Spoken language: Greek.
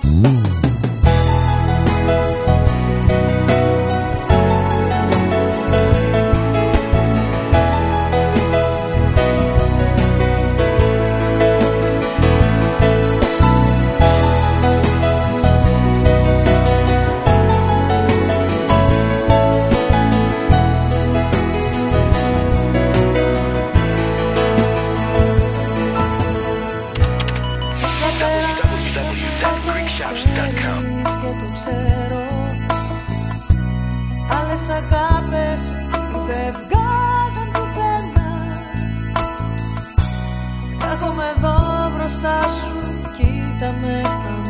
Άλλες αγάπες που δεν βγάζαν πουθενά. Έρχομαι εδώ μπροστά σου, κοίτα με στα